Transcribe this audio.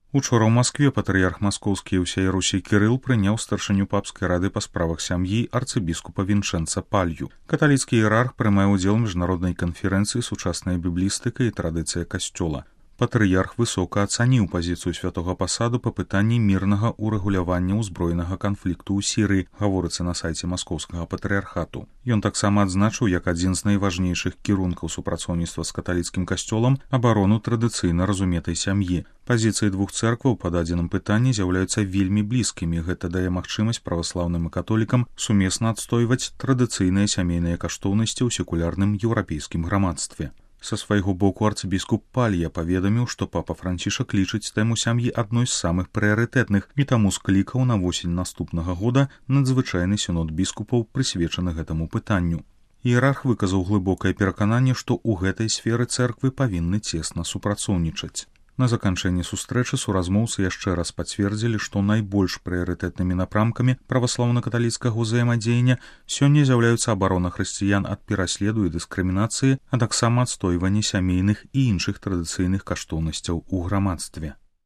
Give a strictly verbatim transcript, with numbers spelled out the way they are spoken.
Учора ў Маскве патрыярх маскоўскі і ўсяй Русі Кірыл прыняў старшыню папскай рады па справах сям'і арцыбіскупа Вінчэнца Палью. Каталіцкі іерарх прымае ўдзел у міжнароднай канферэнцыі «Сучасная біблістыка і традыцыя касцёла». Патрыярх высока ацаніў пазіцыю святога пасаду па пытанні мірнага ўрэгулявання ўзброенага канфлікту ў Сірыі, гаворыцца на сайце маскоўскага патрыярхату. Ён таксама адзначыў, як адзін з найважнейшых кірункаў супрацоўніцтва з каталіцкім касцёлам абарону традыцыйна разуметай сям'і. Пазіцыі двух цэркваў па дадзеным пытанні з'яўляюцца вельмі блізкімі. Гэта дае магчымасць праваслаўным і католікам сумесна адстойваць традыцыйныя сямейныя каштоўнасці ў секулярным еўрапейскім грамадстве. Са свайго боку арцыбіскуп Палья паведаміў, што папа Францішак лічыць тэму сям'і адной з самых прыярытэтных і таму склікаў на восень наступнага года надзвычайны сінод біскупаў, прысвечаны гэтаму пытанню. Іерарх выказаў глыбокае перакананне, што ў гэтай сферы цэрквы павінны цесна супрацоўнічаць. На заканчэнні сустрэчы суразмоўцы яшчэ раз пацвердзілі, што найбольш прыярытэтнымі напрамкамі праваслаўна-каталіцкага ўзаемадзеяння сёння з'яўляюцца абарона хрысціян ад пераследу і дыскрымінацыі, а таксама адстойванне сямейных і іншых традыцыйных каштоўнасцяў у грамадстве.